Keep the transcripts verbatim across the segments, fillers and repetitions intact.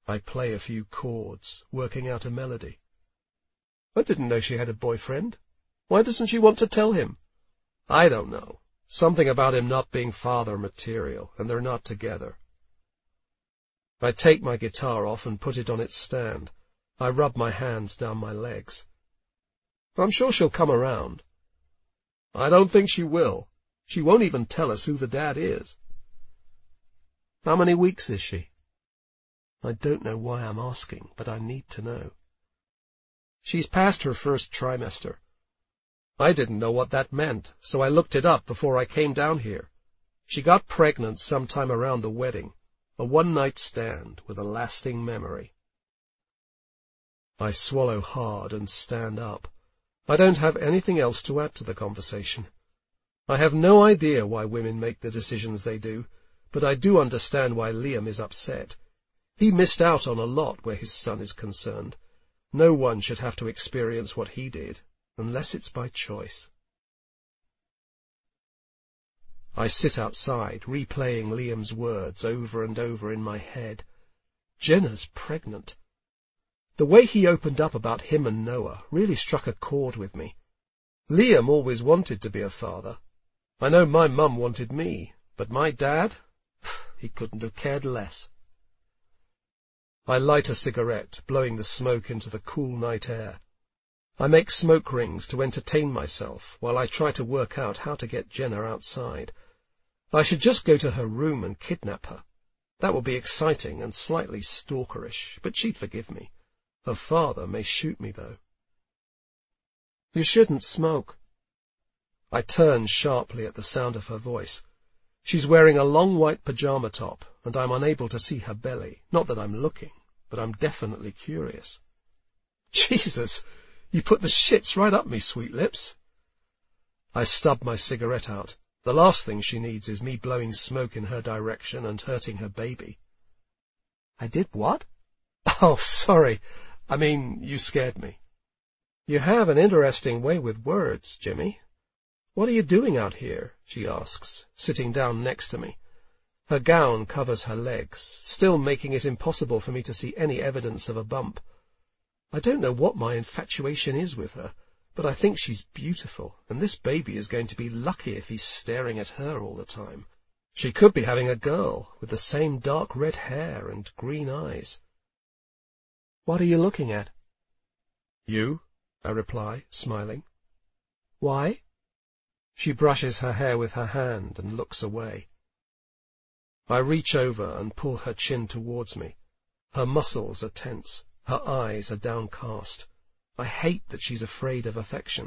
I play a few chords, working out a melody. I didn't know she had a boyfriend. Why doesn't she want to tell him? I don't know. Something about him not being father material, and they're not together. I take my guitar off and put it on its stand. I rub my hands down my legs. I'm sure she'll come around. I don't think she will. She won't even tell us who the dad is. How many weeks is she? I don't know why I'm asking, but I need to know. She's past her first trimester. I didn't know what that meant, so I looked it up before I came down here. She got pregnant sometime around the wedding, a one-night stand with a lasting memory. I swallow hard and stand up. I don't have anything else to add to the conversation. I have no idea why women make the decisions they do, but I do understand why Liam is upset. He missed out on a lot where his son is concerned. No one should have to experience what he did, unless it's by choice. I sit outside, replaying Liam's words over and over in my head. Jenna's pregnant. The way he opened up about him and Noah really struck a chord with me. Liam always wanted to be a father. I know my mum wanted me, but my dad, he couldn't have cared less. I light a cigarette, blowing the smoke into the cool night air. I make smoke rings to entertain myself while I try to work out how to get Jenna outside. I should just go to her room and kidnap her. That would be exciting and slightly stalkerish, but she'd forgive me. Her father may shoot me, though. You shouldn't smoke. I turn sharply at the sound of her voice. She's wearing a long white pajama top, and I'm unable to see her belly. Not that I'm looking, but I'm definitely curious. Jesus, you put the shits right up me, sweet lips. I stub my cigarette out. The last thing she needs is me blowing smoke in her direction and hurting her baby. I did what? Oh, sorry. I mean, you scared me. You have an interesting way with words, Jimmy. What are you doing out here? She asks, sitting down next to me. Her gown covers her legs, still making it impossible for me to see any evidence of a bump. I don't know what my infatuation is with her, but I think she's beautiful, and this baby is going to be lucky if he's staring at her all the time. She could be having a girl with the same dark red hair and green eyes. What are you looking at? You, I reply, smiling. Why? She brushes her hair with her hand and looks away. I reach over and pull her chin towards me. Her muscles are tense. Her eyes are downcast. I hate that she's afraid of affection.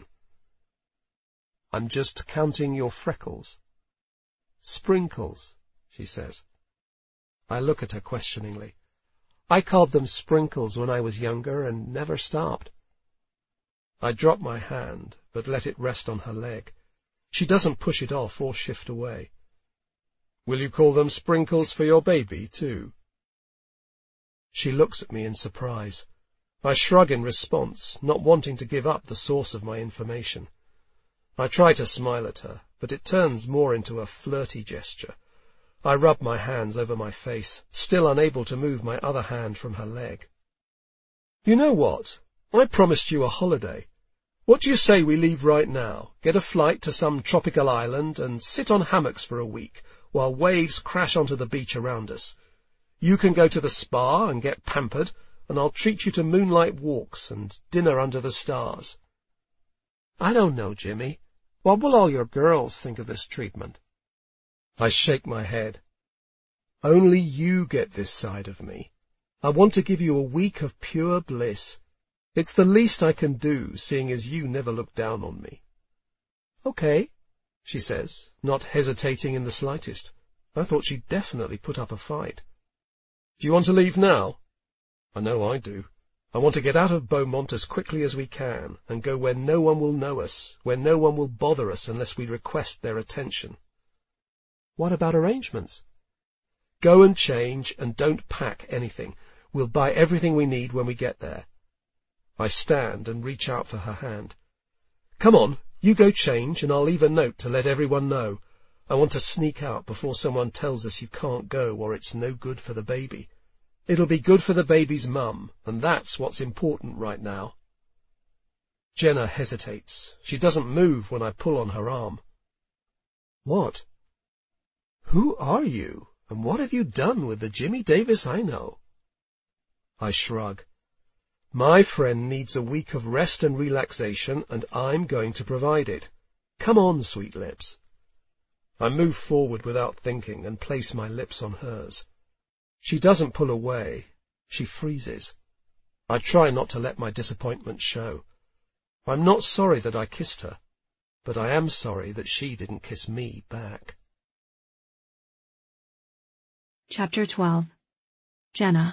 I'm just counting your freckles. Sprinkles, she says. I look at her questioningly. I called them sprinkles when I was younger and never stopped. I drop my hand, but let it rest on her leg. She doesn't push it off or shift away. Will you call them sprinkles for your baby, too? She looks at me in surprise. I shrug in response, not wanting to give up the source of my information. I try to smile at her, but it turns more into a flirty gesture. I rub my hands over my face, still unable to move my other hand from her leg. You know what? I promised you a holiday. What do you say we leave right now, get a flight to some tropical island, and sit on hammocks for a week, while waves crash onto the beach around us? You can go to the spa and get pampered, and I'll treat you to moonlight walks and dinner under the stars. I don't know, Jimmy. What will all your girls think of this treatment? I shake my head. Only you get this side of me. I want to give you a week of pure bliss. It's the least I can do, seeing as you never look down on me. Okay, she says, not hesitating in the slightest. I thought she'd definitely put up a fight. Do you want to leave now? I know I do. I want to get out of Beaumont as quickly as we can, and go where no one will know us, where no one will bother us unless we request their attention. What about arrangements? Go and change, and don't pack anything. We'll buy everything we need when we get there. I stand and reach out for her hand. Come on, you go change, and I'll leave a note to let everyone know. I want to sneak out before someone tells us you can't go or it's no good for the baby. It'll be good for the baby's mum, and that's what's important right now. Jenna hesitates. She doesn't move when I pull on her arm. What? Who are you, and what have you done with the Jimmy Davis I know? I shrug. My friend needs a week of rest and relaxation, and I'm going to provide it. Come on, sweet lips. I move forward without thinking and place my lips on hers. She doesn't pull away. She freezes. I try not to let my disappointment show. I'm not sorry that I kissed her, but I am sorry that she didn't kiss me back. Chapter twelve. Jenna.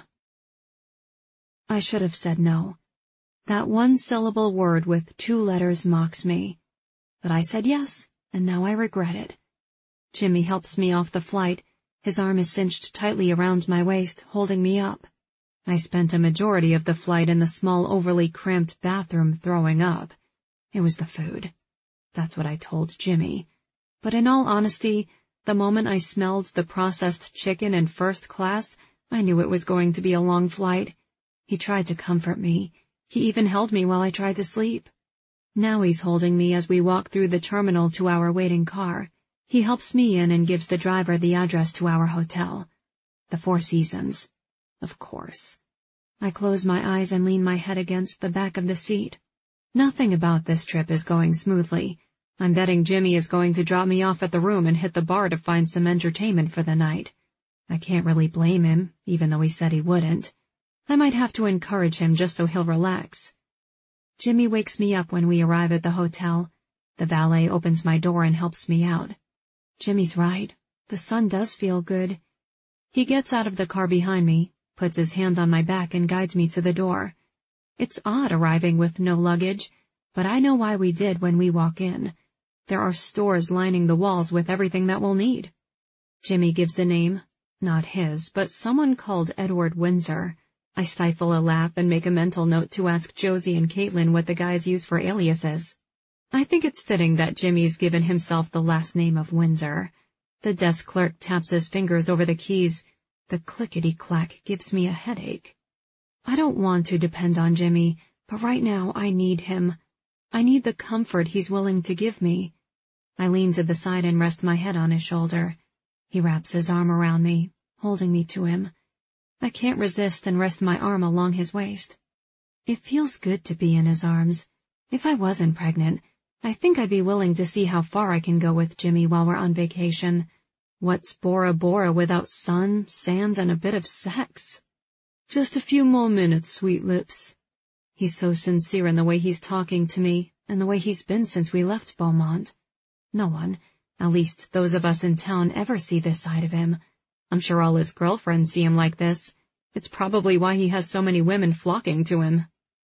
I should have said no. That one-syllable word with two letters mocks me. But I said yes, and now I regret it. Jimmy helps me off the flight. His arm is cinched tightly around my waist, holding me up. I spent a majority of the flight in the small, overly cramped bathroom throwing up. It was the food. That's what I told Jimmy. But in all honesty, the moment I smelled the processed chicken in first class, I knew it was going to be a long flight. He tried to comfort me. He even held me while I tried to sleep. Now he's holding me as we walk through the terminal to our waiting car. He helps me in and gives the driver the address to our hotel. The Four Seasons. Of course. I close my eyes and lean my head against the back of the seat. Nothing about this trip is going smoothly. I'm betting Jimmy is going to drop me off at the room and hit the bar to find some entertainment for the night. I can't really blame him, even though he said he wouldn't. I might have to encourage him just so he'll relax. Jimmy wakes me up when we arrive at the hotel. The valet opens my door and helps me out. Jimmy's right. The sun does feel good. He gets out of the car behind me, puts his hand on my back and guides me to the door. It's odd arriving with no luggage, but I know why we did when we walk in. There are stores lining the walls with everything that we'll need. Jimmy gives a name, not his, but someone called Edward Windsor. I stifle a laugh and make a mental note to ask Josie and Caitlin what the guys use for aliases. I think it's fitting that Jimmy's given himself the last name of Windsor. The desk clerk taps his fingers over the keys. The clickety-clack gives me a headache. I don't want to depend on Jimmy, but right now I need him. I need the comfort he's willing to give me. I lean to the side and rest my head on his shoulder. He wraps his arm around me, holding me to him. I can't resist and rest my arm along his waist. It feels good to be in his arms. If I wasn't pregnant, I think I'd be willing to see how far I can go with Jimmy while we're on vacation. What's Bora Bora without sun, sand, and a bit of sex? Just a few more minutes, sweet lips. He's so sincere in the way he's talking to me, and the way he's been since we left Beaumont. No one, at least those of us in town, ever see this side of him. I'm sure all his girlfriends see him like this. It's probably why he has so many women flocking to him.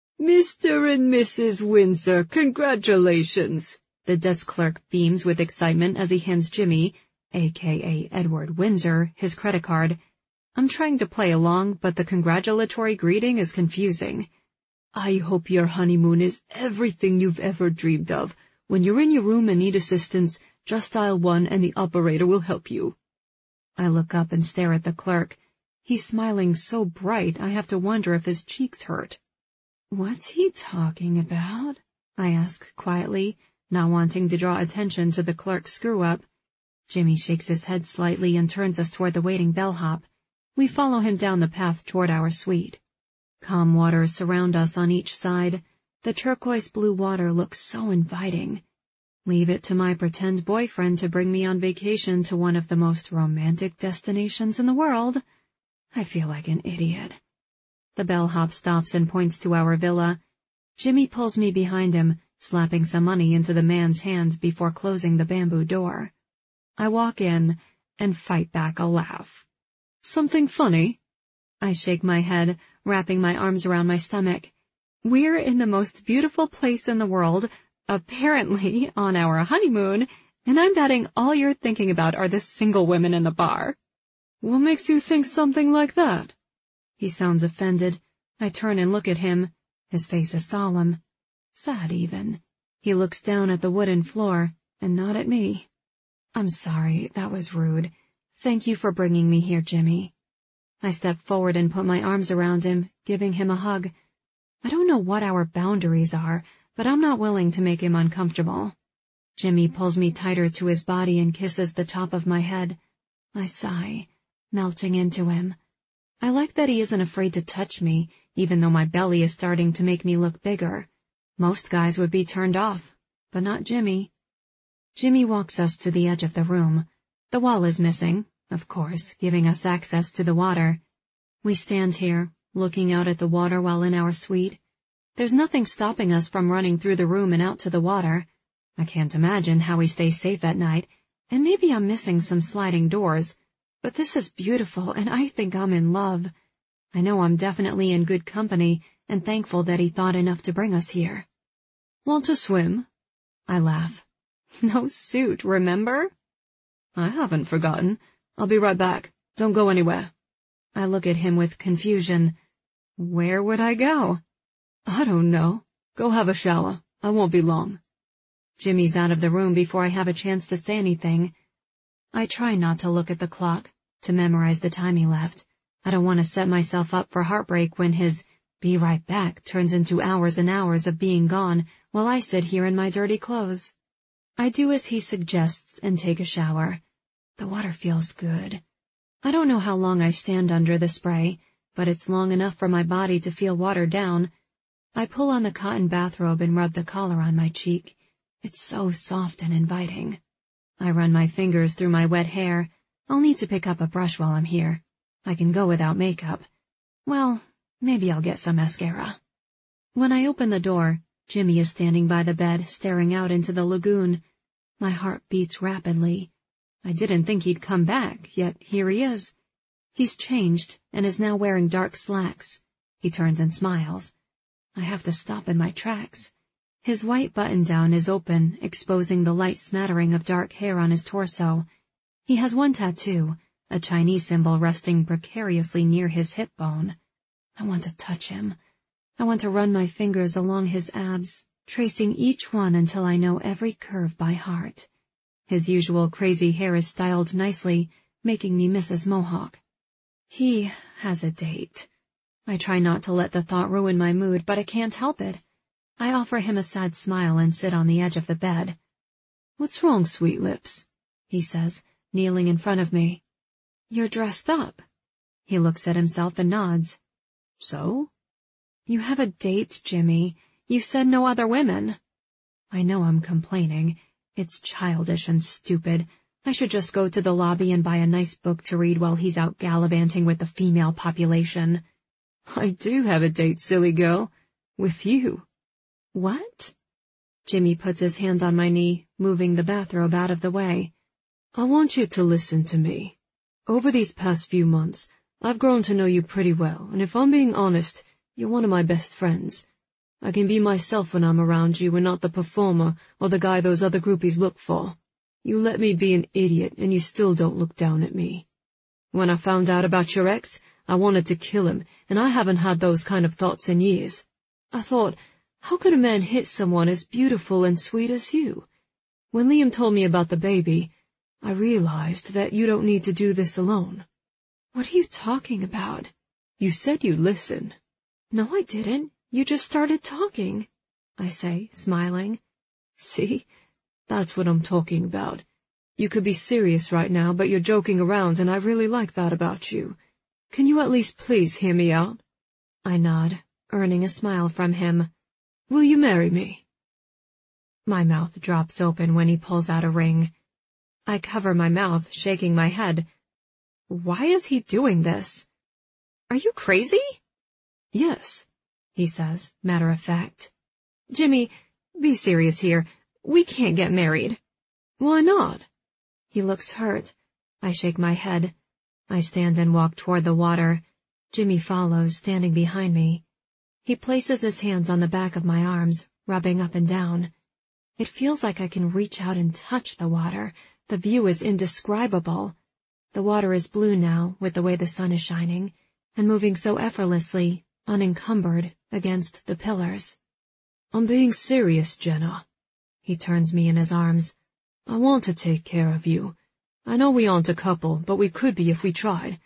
Mister and Missus Windsor, congratulations! The desk clerk beams with excitement as he hands Jimmy, aka Edward Windsor, his credit card. I'm trying to play along, but the congratulatory greeting is confusing. I hope your honeymoon is everything you've ever dreamed of. When you're in your room and need assistance, just dial one and the operator will help you. I look up and stare at the clerk. He's smiling so bright I have to wonder if his cheeks hurt. What's he talking about? I ask quietly, not wanting to draw attention to the clerk's screw-up. Jimmy shakes his head slightly and turns us toward the waiting bellhop. We follow him down the path toward our suite. Calm waters surround us on each side. The turquoise-blue water looks so inviting. Leave it to my pretend boyfriend to bring me on vacation to one of the most romantic destinations in the world. I feel like an idiot. The bellhop stops and points to our villa. Jimmy pulls me behind him, slapping some money into the man's hand before closing the bamboo door. I walk in and fight back a laugh. Something funny? I shake my head, wrapping my arms around my stomach. We're in the most beautiful place in the world, apparently on our honeymoon, and I'm betting all you're thinking about are the single women in the bar. What makes you think something like that? He sounds offended. I turn and look at him. His face is solemn. Sad even. He looks down at the wooden floor, and not at me. I'm sorry, that was rude. Thank you for bringing me here, Jimmy. I step forward and put my arms around him, giving him a hug. I don't know what our boundaries are, but I'm not willing to make him uncomfortable. Jimmy pulls me tighter to his body and kisses the top of my head. I sigh, melting into him. I like that he isn't afraid to touch me, even though my belly is starting to make me look bigger. Most guys would be turned off, but not Jimmy. Jimmy walks us to the edge of the room. The wall is missing, of course, giving us access to the water. We stand here, looking out at the water while in our suite. There's nothing stopping us from running through the room and out to the water. I can't imagine how we stay safe at night, and maybe I'm missing some sliding doors, but this is beautiful and I think I'm in love. I know I'm definitely in good company and thankful that he thought enough to bring us here. Want to swim? I laugh. No suit, remember? I haven't forgotten. I'll be right back. Don't go anywhere. I look at him with confusion. Where would I go? I don't know. Go have a shower. I won't be long. Jimmy's out of the room before I have a chance to say anything. I try not to look at the clock, to memorize the time he left. I don't want to set myself up for heartbreak when his be right back turns into hours and hours of being gone while I sit here in my dirty clothes. I do as he suggests and take a shower. The water feels good. I don't know how long I stand under the spray, but it's long enough for my body to feel watered down. I pull on the cotton bathrobe and rub the collar on my cheek. It's so soft and inviting. I run my fingers through my wet hair. I'll need to pick up a brush while I'm here. I can go without makeup. Well, maybe I'll get some mascara. When I open the door, Jimmy is standing by the bed, staring out into the lagoon. My heart beats rapidly. I didn't think he'd come back, yet here he is. He's changed and is now wearing dark slacks. He turns and smiles. I have to stop in my tracks. His white button-down is open, exposing the light smattering of dark hair on his torso. He has one tattoo, a Chinese symbol resting precariously near his hip bone. I want to touch him. I want to run my fingers along his abs, tracing each one until I know every curve by heart. His usual crazy hair is styled nicely, making me miss his mohawk. He has a date. I try not to let the thought ruin my mood, but I can't help it. I offer him a sad smile and sit on the edge of the bed. What's wrong, sweet lips? He says, kneeling in front of me. You're dressed up. He looks at himself and nods. So? You have a date, Jimmy. You said no other women. I know I'm complaining. It's childish and stupid. I should just go to the lobby and buy a nice book to read while he's out gallivanting with the female population. I do have a date, silly girl. With you. What? Jimmy puts his hand on my knee, moving the bathrobe out of the way. I want you to listen to me. Over these past few months, I've grown to know you pretty well, and if I'm being honest, you're one of my best friends. I can be myself when I'm around you and not the performer or the guy those other groupies look for. You let me be an idiot, and you still don't look down at me. When I found out about your ex, I wanted to kill him, and I haven't had those kind of thoughts in years. I thought, how could a man hit someone as beautiful and sweet as you? When Liam told me about the baby, I realized that you don't need to do this alone. What are you talking about? You said you'd listen. No, I didn't. You just started talking, I say, smiling. See? That's what I'm talking about. You could be serious right now, but you're joking around, and I really like that about you. Can you at least please hear me out? I nod, earning a smile from him. Will you marry me? My mouth drops open when he pulls out a ring. I cover my mouth, shaking my head. Why is he doing this? Are you crazy? Yes, he says, matter of fact. Jimmy, be serious here. We can't get married. Why not? He looks hurt. I shake my head. I stand and walk toward the water. Jimmy follows, standing behind me. He places his hands on the back of my arms, rubbing up and down. It feels like I can reach out and touch the water. The view is indescribable. The water is blue now, with the way the sun is shining, and moving so effortlessly, unencumbered, against the pillars. I'm being serious, Jenna. He turns me in his arms. I want to take care of you. I know we aren't a couple, but we could be if we tried.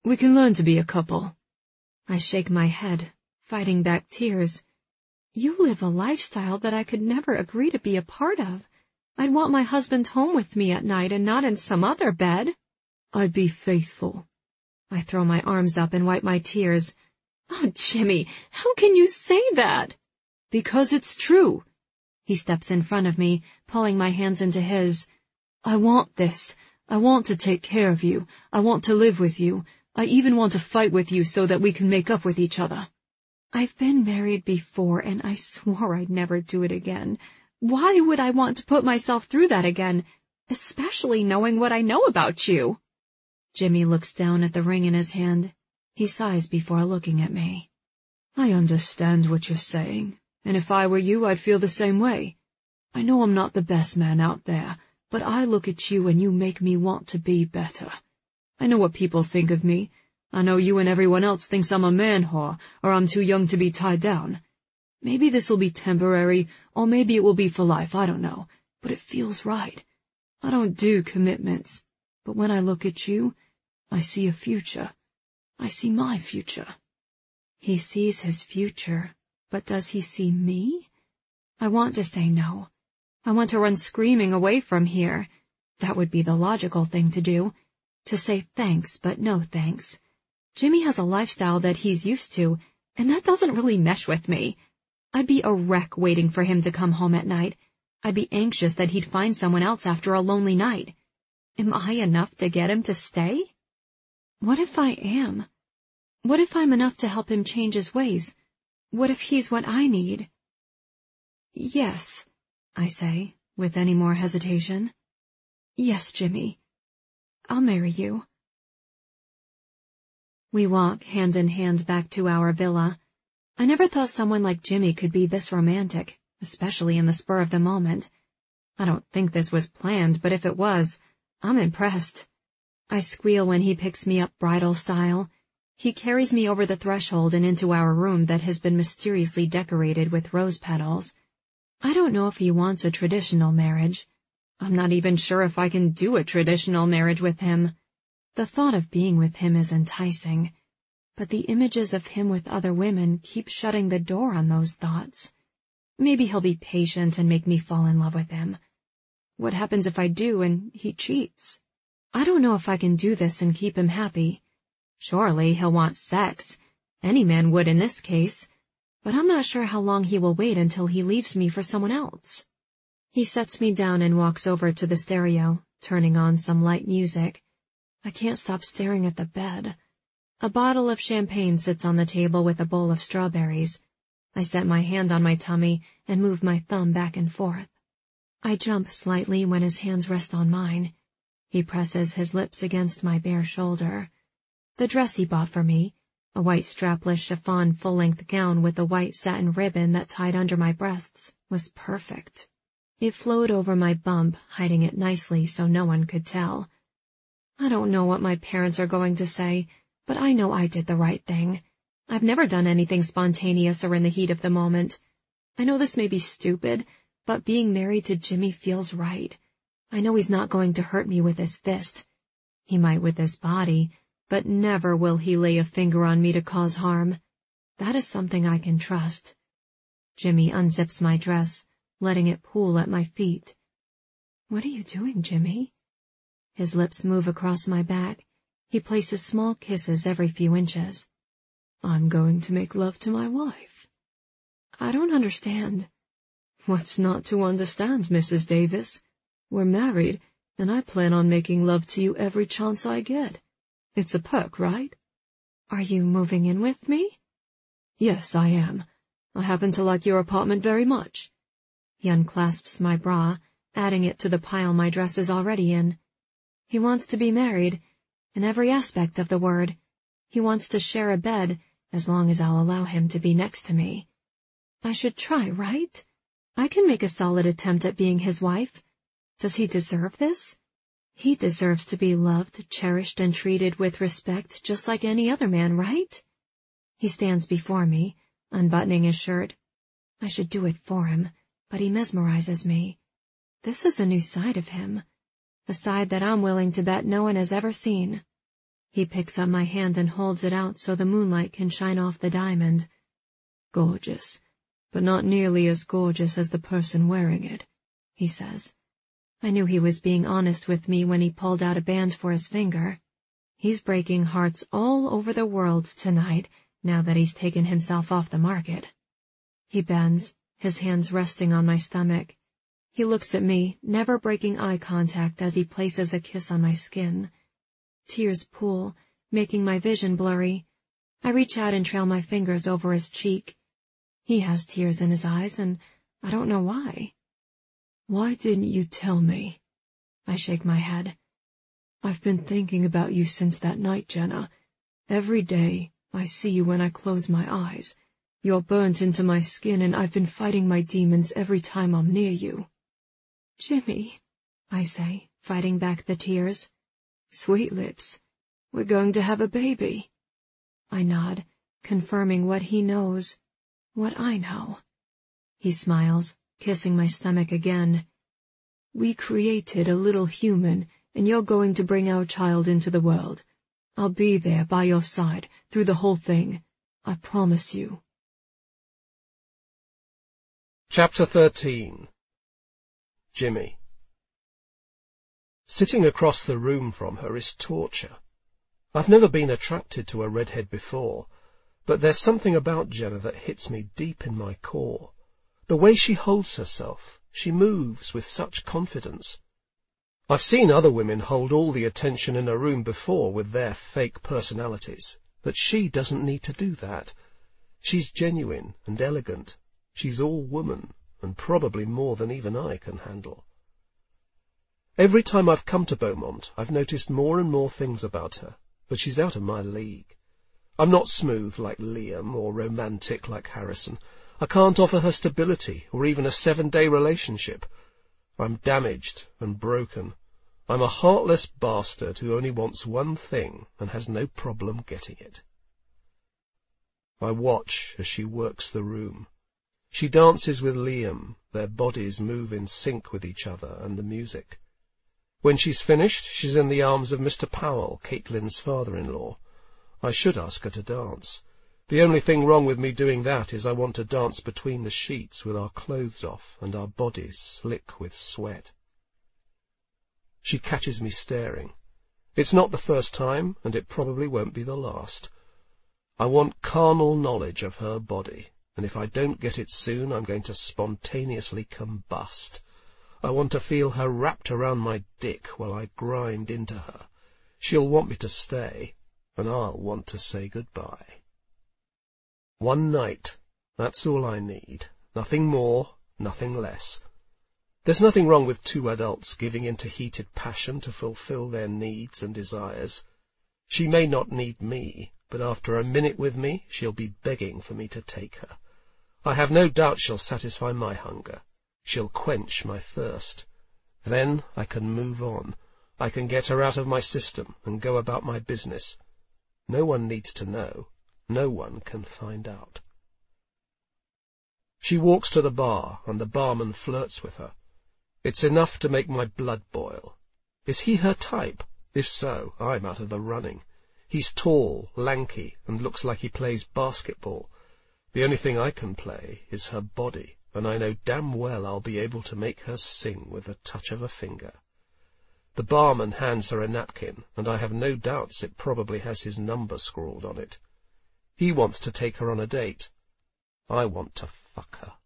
We can learn to be a couple. I shake my head, fighting back tears. You live a lifestyle that I could never agree to be a part of. I'd want my husband home with me at night and not in some other bed. I'd be faithful. I throw my arms up and wipe my tears. Oh, Jimmy, how can you say that? Because it's true. He steps in front of me, pulling my hands into his. I want this. I want to take care of you. I want to live with you. I even want to fight with you so that we can make up with each other. I've been married before, and I swore I'd never do it again. Why would I want to put myself through that again, especially knowing what I know about you? Jimmy looks down at the ring in his hand. He sighs before looking at me. I understand what you're saying, and if I were you, I'd feel the same way. I know I'm not the best man out there, but I look at you and you make me want to be better. I know what people think of me. I know you and everyone else thinks I'm a man-whore, or I'm too young to be tied down. Maybe this'll be temporary, or maybe it will be for life, I don't know, but it feels right. I don't do commitments, but when I look at you, I see a future. I see my future. He sees his future, but does he see me? I want to say no. I want to run screaming away from here. That would be the logical thing to do. To say thanks, but no thanks. Jimmy has a lifestyle that he's used to, and that doesn't really mesh with me. I'd be a wreck waiting for him to come home at night. I'd be anxious that he'd find someone else after a lonely night. Am I enough to get him to stay? What if I am? What if I'm enough to help him change his ways? What if he's what I need? Yes, I say, with any more hesitation. Yes, Jimmy. I'll marry you. We walk hand in hand back to our villa. I never thought someone like Jimmy could be this romantic, especially in the spur of the moment. I don't think this was planned, but if it was, I'm impressed. I squeal when he picks me up bridal style. He carries me over the threshold and into our room that has been mysteriously decorated with rose petals. I don't know if he wants a traditional marriage. I'm not even sure if I can do a traditional marriage with him. The thought of being with him is enticing, but the images of him with other women keep shutting the door on those thoughts. Maybe he'll be patient and make me fall in love with him. What happens if I do and he cheats? I don't know if I can do this and keep him happy. Surely he'll want sex. Any man would in this case. But I'm not sure how long he will wait until he leaves me for someone else. He sets me down and walks over to the stereo, turning on some light music. I can't stop staring at the bed. A bottle of champagne sits on the table with a bowl of strawberries. I set my hand on my tummy and move my thumb back and forth. I jump slightly when his hands rest on mine. He presses his lips against my bare shoulder. The dress he bought for me, a white strapless chiffon full-length gown with a white satin ribbon that tied under my breasts, was perfect. It flowed over my bump, hiding it nicely so no one could tell. I don't know what my parents are going to say, but I know I did the right thing. I've never done anything spontaneous or in the heat of the moment. I know this may be stupid, but being married to Jimmy feels right. I know he's not going to hurt me with his fist. He might with his body, but never will he lay a finger on me to cause harm. That is something I can trust. Jimmy unzips my dress, letting it pool at my feet. What are you doing, Jimmy? His lips move across my back. He places small kisses every few inches. I'm going to make love to my wife. I don't understand. What's not to understand, Missus Davis? We're married, and I plan on making love to you every chance I get. It's a perk, right? Are you moving in with me? Yes, I am. I happen to like your apartment very much. He unclasps my bra, adding it to the pile my dress is already in. He wants to be married, in every aspect of the word. He wants to share a bed, as long as I'll allow him to be next to me. I should try, right? I can make a solid attempt at being his wife. Does he deserve this? He deserves to be loved, cherished, and treated with respect just like any other man, right? He stands before me, unbuttoning his shirt. I should do it for him, but he mesmerizes me. This is a new side of him, the side that I'm willing to bet no one has ever seen. He picks up my hand and holds it out so the moonlight can shine off the diamond. Gorgeous, but not nearly as gorgeous as the person wearing it, he says. I knew he was being honest with me when he pulled out a band for his finger. He's breaking hearts all over the world tonight, now that he's taken himself off the market. He bends, his hands resting on my stomach. He looks at me, never breaking eye contact as he places a kiss on my skin. Tears pool, making my vision blurry. I reach out and trail my fingers over his cheek. He has tears in his eyes, and I don't know why. Why didn't you tell me? I shake my head. I've been thinking about you since that night, Jenna. Every day, I see you when I close my eyes. You're burnt into my skin, and I've been fighting my demons every time I'm near you. Jimmy, I say, fighting back the tears. Sweet lips, we're going to have a baby. I nod, confirming what he knows, what I know. He smiles, kissing my stomach again. We created a little human, and you're going to bring our child into the world. I'll be there by your side through the whole thing. I promise you. Chapter thirteen. Jimmy. Sitting across the room from her is torture. I've never been attracted to a redhead before, but there's something about Jenna that hits me deep in my core. The way she holds herself, she moves with such confidence. I've seen other women hold all the attention in a room before with their fake personalities, but she doesn't need to do that. She's genuine and elegant. She's all woman, and probably more than even I can handle. Every time I've come to Beaumont, I've noticed more and more things about her, but she's out of my league. I'm not smooth like Liam or romantic like Harrison. I can't offer her stability or even a seven-day relationship. I'm damaged and broken. I'm a heartless bastard who only wants one thing and has no problem getting it. I watch as she works the room. She dances with Liam. Their bodies move in sync with each other and the music. When she's finished, she's in the arms of Mister Powell, Caitlin's father-in-law. I should ask her to dance. The only thing wrong with me doing that is I want to dance between the sheets with our clothes off and our bodies slick with sweat. She catches me staring. It's not the first time, and it probably won't be the last. I want carnal knowledge of her body, and if I don't get it soon, I'm going to spontaneously combust. I want to feel her wrapped around my dick while I grind into her. She'll want me to stay, and I'll want to say goodbye. One night, that's all I need. Nothing more, nothing less. There's nothing wrong with two adults giving into heated passion to fulfill their needs and desires. She may not need me, but after a minute with me, she'll be begging for me to take her. I have no doubt she'll satisfy my hunger. She'll quench my thirst. Then I can move on. I can get her out of my system and go about my business. No one needs to know. No one can find out. She walks to the bar, and the barman flirts with her. It's enough to make my blood boil. Is he her type? If so, I'm out of the running. He's tall, lanky, and looks like he plays basketball. The only thing I can play is her body, and I know damn well I'll be able to make her sing with the touch of a finger. The barman hands her a napkin, and I have no doubts it probably has his number scrawled on it. He wants to take her on a date. I want to fuck her.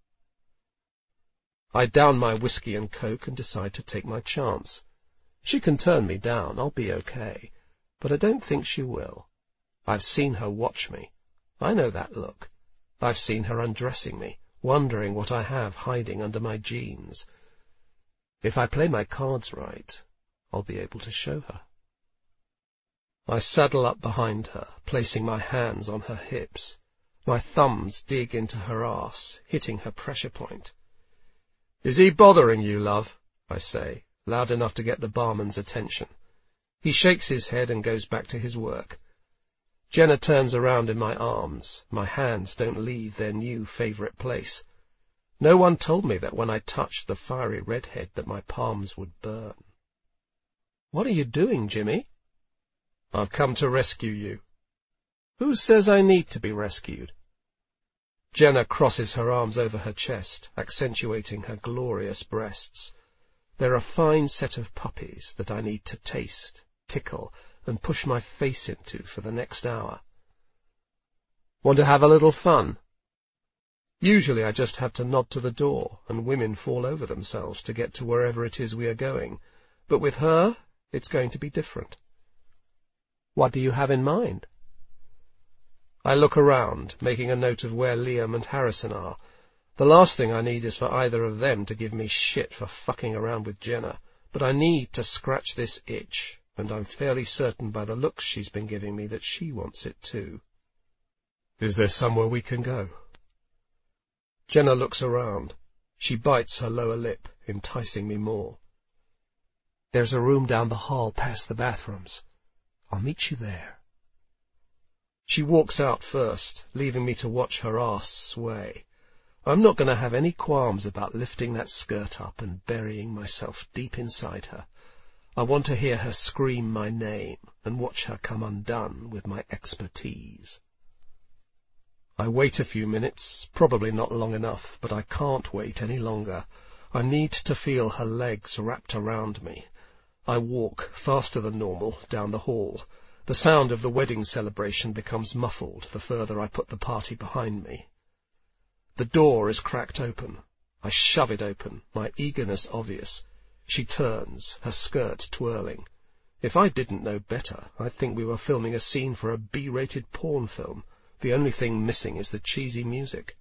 I down my whiskey and coke and decide to take my chance. She can turn me down, I'll be okay, but I don't think she will. I've seen her watch me. I know that look. I've seen her undressing me, wondering what I have hiding under my jeans. If I play my cards right, I'll be able to show her. I saddle up behind her, placing my hands on her hips. My thumbs dig into her arse, hitting her pressure point. "Is he bothering you, love?" I say, loud enough to get the barman's attention. He shakes his head and goes back to his work. Jenna turns around in my arms. My hands don't leave their new favourite place. No one told me that when I touched the fiery redhead that my palms would burn. "What are you doing, Jimmy?" I've come to rescue you. Who says I need to be rescued? Jenna crosses her arms over her chest, accentuating her glorious breasts. They're a fine set of puppies that I need to taste, tickle, and push my face into for the next hour. Want to have a little fun? Usually I just have to nod to the door, and women fall over themselves to get to wherever it is we are going. But with her, it's going to be different. What do you have in mind? I look around, making a note of where Liam and Harrison are. The last thing I need is for either of them to give me shit for fucking around with Jenna, but I need to scratch this itch, and I'm fairly certain by the looks she's been giving me that she wants it too. Is there somewhere we can go? Jenna looks around. She bites her lower lip, enticing me more. There's a room down the hall past the bathrooms. I'll meet you there. She walks out first, leaving me to watch her arse sway. I'm not going to have any qualms about lifting that skirt up and burying myself deep inside her. I want to hear her scream my name and watch her come undone with my expertise. I wait a few minutes, probably not long enough, but I can't wait any longer. I need to feel her legs wrapped around me. I walk, faster than normal, down the hall. The sound of the wedding celebration becomes muffled the further I put the party behind me. The door is cracked open. I shove it open, my eagerness obvious. She turns, her skirt twirling. If I didn't know better, I'd think we were filming a scene for a B-rated porn film. The only thing missing is the cheesy music.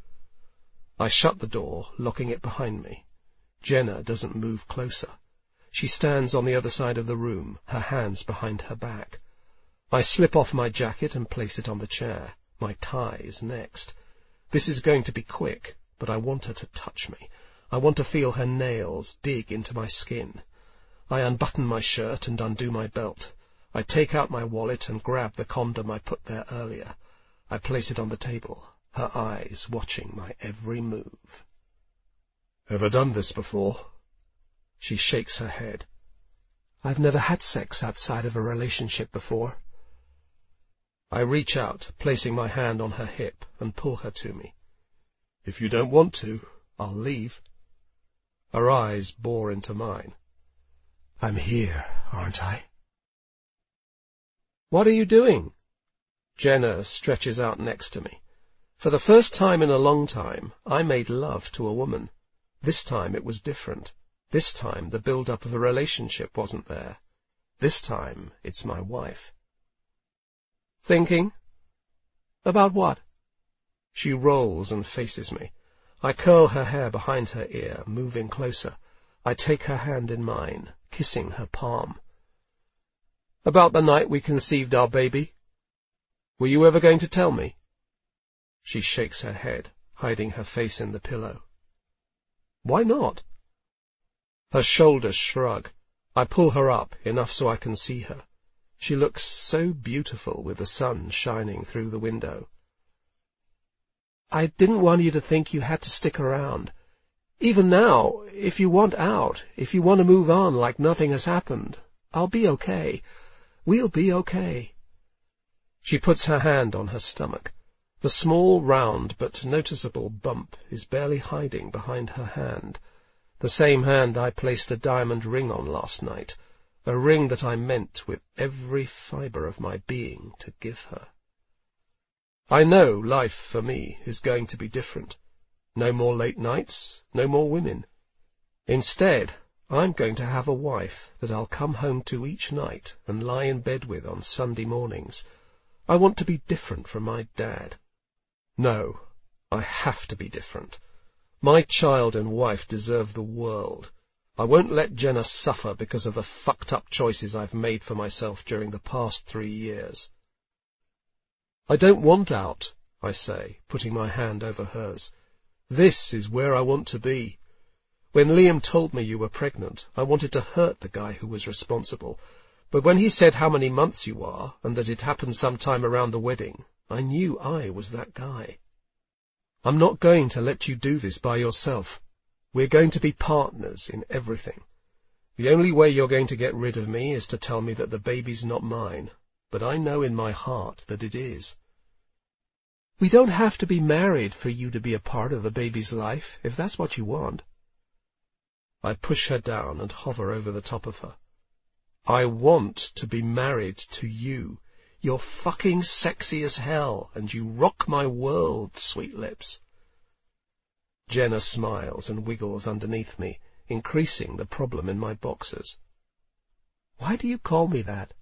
I shut the door, locking it behind me. Jenna doesn't move closer. She stands on the other side of the room, her hands behind her back. I slip off my jacket and place it on the chair. My tie is next. This is going to be quick, but I want her to touch me. I want to feel her nails dig into my skin. I unbutton my shirt and undo my belt. I take out my wallet and grab the condom I put there earlier. I place it on the table, her eyes watching my every move. Ever done this before? She shakes her head. I've never had sex outside of a relationship before. I reach out, placing my hand on her hip, and pull her to me. If you don't want to, I'll leave. Her eyes bore into mine. I'm here, aren't I? What are you doing? Jenna stretches out next to me. For the first time in a long time, I made love to a woman. This time it was different. This time the build-up of a relationship wasn't there. This time it's my wife. Thinking? About what? She rolls and faces me. I curl her hair behind her ear, moving closer. I take her hand in mine, kissing her palm. About the night we conceived our baby. Were you ever going to tell me? She shakes her head, hiding her face in the pillow. Why not? Her shoulders shrug. I pull her up, enough so I can see her. She looks so beautiful with the sun shining through the window. I didn't want you to think you had to stick around. Even now, if you want out, if you want to move on like nothing has happened, I'll be okay. We'll be okay. She puts her hand on her stomach. The small, round, but noticeable bump is barely hiding behind her hand. The same hand I placed a diamond ring on last night, a ring that I meant with every fibre of my being to give her. I know life for me is going to be different. No more late nights, no more women. Instead, I'm going to have a wife that I'll come home to each night and lie in bed with on Sunday mornings. I want to be different from my dad. No, I have to be different. My child and wife deserve the world. I won't let Jenna suffer because of the fucked-up choices I've made for myself during the past three years. I don't want out, I say, putting my hand over hers. This is where I want to be. When Liam told me you were pregnant, I wanted to hurt the guy who was responsible. But when he said how many months you are, and that it happened sometime around the wedding, I knew I was that guy. I'm not going to let you do this by yourself. We're going to be partners in everything. The only way you're going to get rid of me is to tell me that the baby's not mine, but I know in my heart that it is. We don't have to be married for you to be a part of the baby's life, if that's what you want. I push her down and hover over the top of her. I want to be married to you. You're fucking sexy as hell, and you rock my world, Sweet Lips. Jenna smiles and wiggles underneath me, increasing the problem in my boxers. Why do you call me that?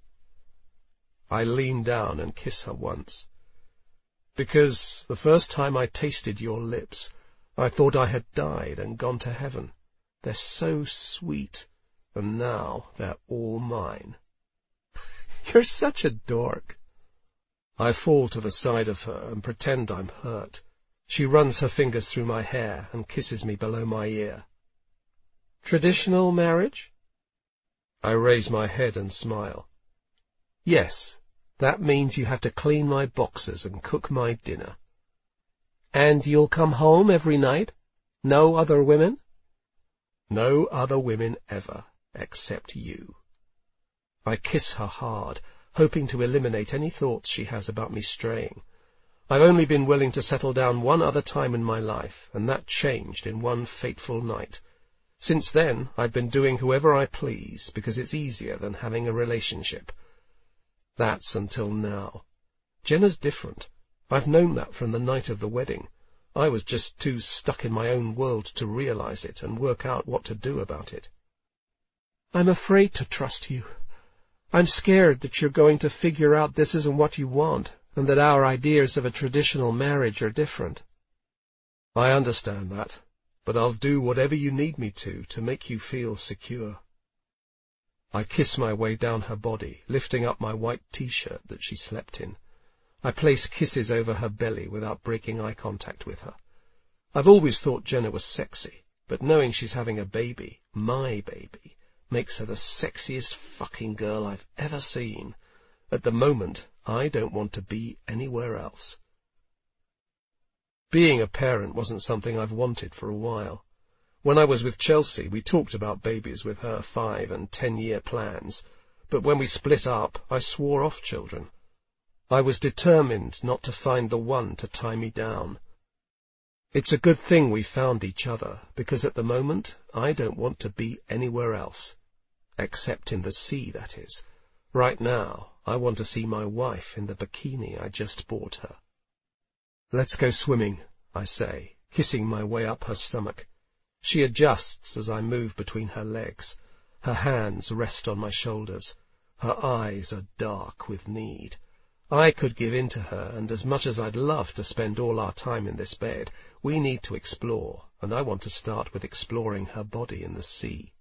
I lean down and kiss her once. Because the first time I tasted your lips, I thought I had died and gone to heaven. They're so sweet, and now they're all mine. You're such a dork. I fall to the side of her and pretend I'm hurt. She runs her fingers through my hair and kisses me below my ear. Traditional marriage? I raise my head and smile. Yes, that means you have to clean my boxes and cook my dinner. And you'll come home every night? No other women? No other women ever, except you. I kiss her hard, hoping to eliminate any thoughts she has about me straying. I've only been willing to settle down one other time in my life, and that changed in one fateful night. Since then, I've been doing whoever I please, because it's easier than having a relationship. That's until now. Jenna's different. I've known that from the night of the wedding. I was just too stuck in my own world to realize it and work out what to do about it. I'm afraid to trust you. I'm scared that you're going to figure out this isn't what you want, and that our ideas of a traditional marriage are different. I understand that, but I'll do whatever you need me to to make you feel secure. I kiss my way down her body, lifting up my white T-shirt that she slept in. I place kisses over her belly without breaking eye contact with her. I've always thought Jenna was sexy, but knowing she's having a baby, my baby, makes her the sexiest fucking girl I've ever seen. At the moment, I don't want to be anywhere else. Being a parent wasn't something I've wanted for a while. When I was with Chelsea, we talked about babies with her five- and ten-year plans, but when we split up, I swore off children. I was determined not to find the one to tie me down. It's a good thing we found each other, because at the moment, I don't want to be anywhere else. Except in the sea, that is. Right now, I want to see my wife in the bikini I just bought her. Let's go swimming, I say, kissing my way up her stomach. She adjusts as I move between her legs. Her hands rest on my shoulders. Her eyes are dark with need. I could give in to her, and as much as I'd love to spend all our time in this bed, we need to explore, and I want to start with exploring her body in the sea.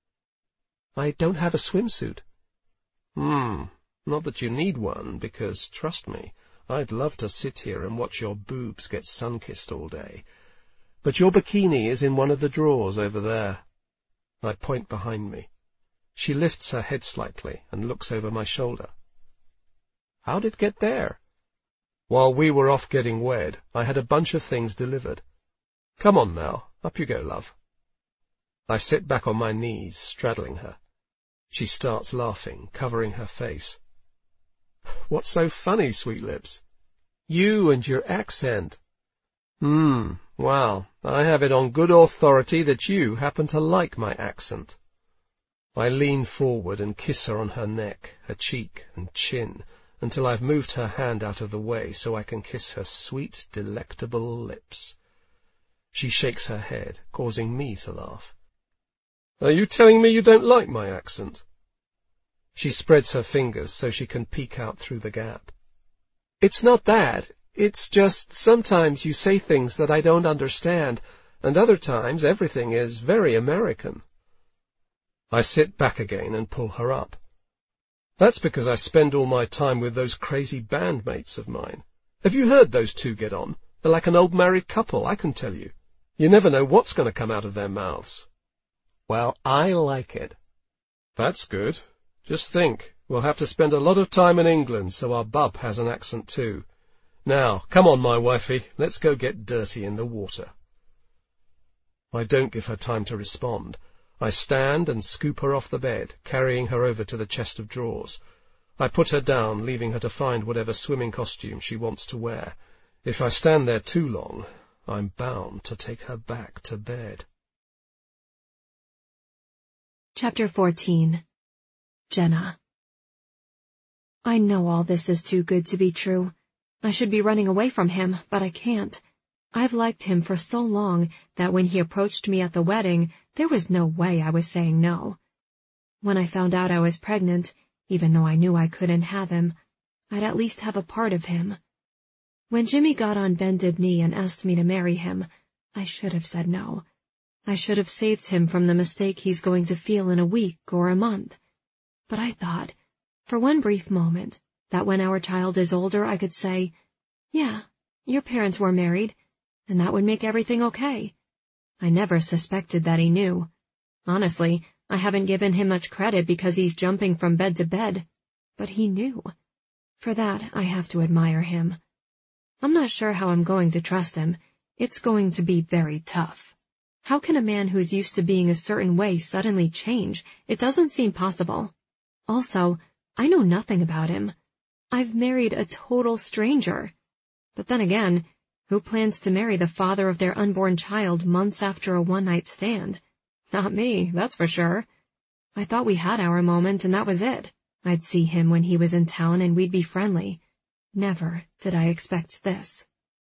I don't have a swimsuit. Hmm, not that you need one, because, trust me, I'd love to sit here and watch your boobs get sun-kissed all day. But your bikini is in one of the drawers over there. I point behind me. She lifts her head slightly and looks over my shoulder. How'd it get there? While we were off getting wed, I had a bunch of things delivered. Come on now, up you go, love. I sit back on my knees, straddling her. She starts laughing, covering her face. What's so funny, Sweet Lips? You and your accent. Hmm, well, I have it on good authority that you happen to like my accent. I lean forward and kiss her on her neck, her cheek and chin, until I've moved her hand out of the way so I can kiss her sweet, delectable lips. She shakes her head, causing me to laugh. Are you telling me you don't like my accent? She spreads her fingers so she can peek out through the gap. It's not that. It's just sometimes you say things that I don't understand, and other times everything is very American. I sit back again and pull her up. That's because I spend all my time with those crazy bandmates of mine. Have you heard those two get on? They're like an old married couple, I can tell you. You never know what's going to come out of their mouths. Well, I like it. That's good. Just think, we'll have to spend a lot of time in England, so our bub has an accent too. Now, come on, my wifey, let's go get dirty in the water. I don't give her time to respond. I stand and scoop her off the bed, carrying her over to the chest of drawers. I put her down, leaving her to find whatever swimming costume she wants to wear. If I stand there too long, I'm bound to take her back to bed. Chapter fourteen. Jenna. I know all this is too good to be true. I should be running away from him, but I can't. I've liked him for so long that when he approached me at the wedding, there was no way I was saying no. When I found out I was pregnant, even though I knew I couldn't have him, I'd at least have a part of him. When Jimmy got on bended knee and asked me to marry him, I should have said no. I should have saved him from the mistake he's going to feel in a week or a month. But I thought, for one brief moment, that when our child is older I could say, yeah, your parents were married, and that would make everything okay. I never suspected that he knew. Honestly, I haven't given him much credit because he's jumping from bed to bed. But he knew. For that, I have to admire him. I'm not sure how I'm going to trust him. It's going to be very tough. How can a man who's used to being a certain way suddenly change? It doesn't seem possible. Also, I know nothing about him. I've married a total stranger. But then again, who plans to marry the father of their unborn child months after a one-night stand? Not me, that's for sure. I thought we had our moment and that was it. I'd see him when he was in town and we'd be friendly. Never did I expect this.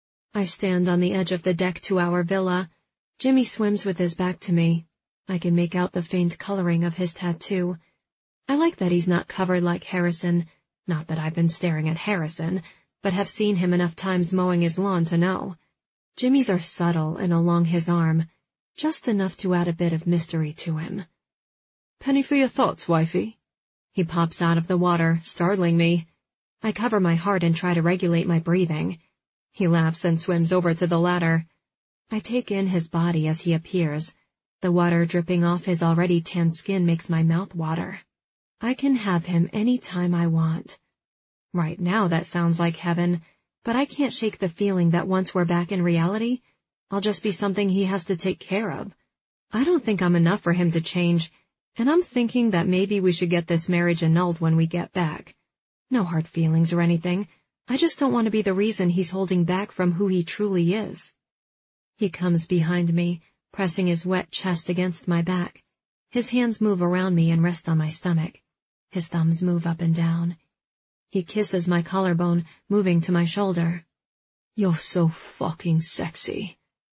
I stand on the edge of the deck to our villa. Jimmy swims with his back to me. I can make out the faint coloring of his tattoo. I like that he's not covered like Harrison. Not that I've been staring at Harrison, but have seen him enough times mowing his lawn to know. Jimmy's are subtle and along his arm, just enough to add a bit of mystery to him. Penny for your thoughts, wifey. He pops out of the water, startling me. I cover my heart and try to regulate my breathing. He laughs and swims over to the ladder. I take in his body as he appears. The water dripping off his already tan skin makes my mouth water. I can have him any time I want. Right now that sounds like heaven, but I can't shake the feeling that once we're back in reality, I'll just be something he has to take care of. I don't think I'm enough for him to change, and I'm thinking that maybe we should get this marriage annulled when we get back. No hard feelings or anything. I just don't want to be the reason he's holding back from who he truly is. He comes behind me, pressing his wet chest against my back. His hands move around me and rest on my stomach. His thumbs move up and down. He kisses my collarbone, moving to my shoulder. You're so fucking sexy.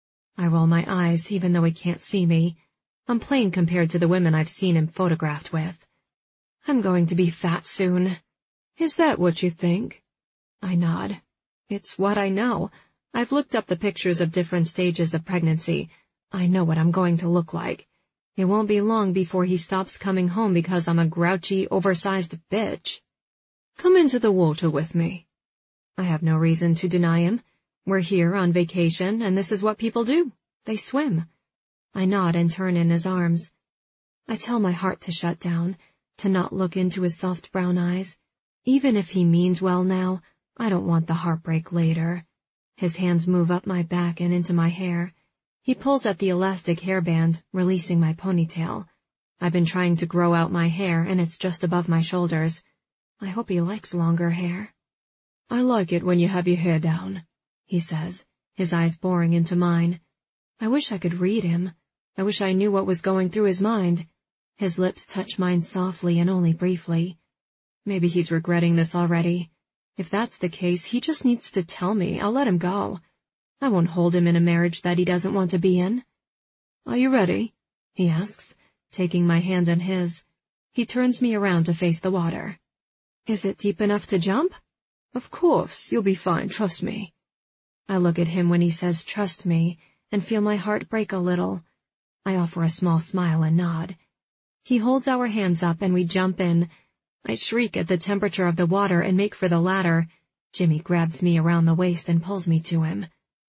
I roll my eyes, even though he can't see me. I'm plain compared to the women I've seen him photographed with. I'm going to be fat soon. Is that what you think? I nod. It's what I know. I've looked up the pictures of different stages of pregnancy. I know what I'm going to look like. It won't be long before he stops coming home because I'm a grouchy, oversized bitch. Come into the water with me. I have no reason to deny him. We're here on vacation, and this is what people do. They swim. I nod and turn in his arms. I tell my heart to shut down, to not look into his soft brown eyes. Even if he means well now, I don't want the heartbreak later. His hands move up my back and into my hair. He pulls at the elastic hairband, releasing my ponytail. I've been trying to grow out my hair, and it's just above my shoulders. I hope he likes longer hair. I like it when you have your hair down, he says, his eyes boring into mine. I wish I could read him. I wish I knew what was going through his mind. His lips touch mine softly and only briefly. Maybe he's regretting this already. If that's the case, he just needs to tell me. I'll let him go. I won't hold him in a marriage that he doesn't want to be in. Are you ready? He asks, taking my hand in his. He turns me around to face the water. Is it deep enough to jump? Of course, you'll be fine, trust me. I look at him when he says trust me, and feel my heart break a little. I offer a small smile and nod. He holds our hands up and we jump in. I shriek at the temperature of the water and make for the ladder. Jimmy grabs me around the waist and pulls me to him.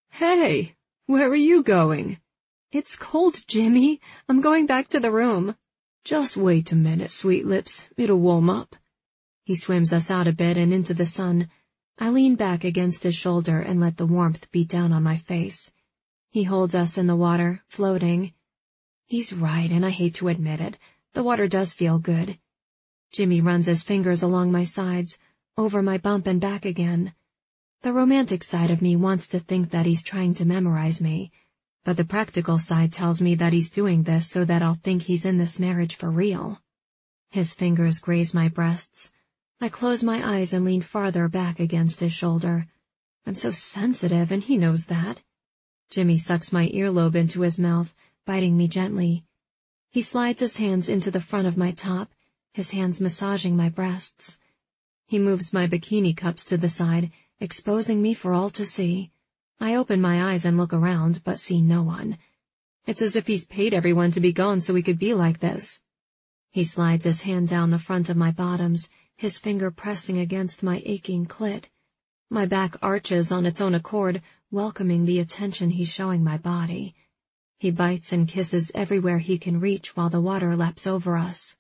Hey, where are you going? It's cold, Jimmy. I'm going back to the room. Just wait a minute, sweet lips. It'll warm up. He swims us out a bit and into the sun. I lean back against his shoulder and let the warmth beat down on my face. He holds us in the water, floating. He's right, and I hate to admit it. The water does feel good. Jimmy runs his fingers along my sides, over my bump and back again. The romantic side of me wants to think that he's trying to memorize me, but the practical side tells me that he's doing this so that I'll think he's in this marriage for real. His fingers graze my breasts. I close my eyes and lean farther back against his shoulder. I'm so sensitive, and he knows that. Jimmy sucks my earlobe into his mouth, biting me gently. He slides his hands into the front of my top, his hands massaging my breasts. He moves my bikini cups to the side, exposing me for all to see. I open my eyes and look around, but see no one. It's as if he's paid everyone to be gone so we could be like this. He slides his hand down the front of my bottoms, his finger pressing against my aching clit. My back arches on its own accord, welcoming the attention he's showing my body. He bites and kisses everywhere he can reach while the water laps over us.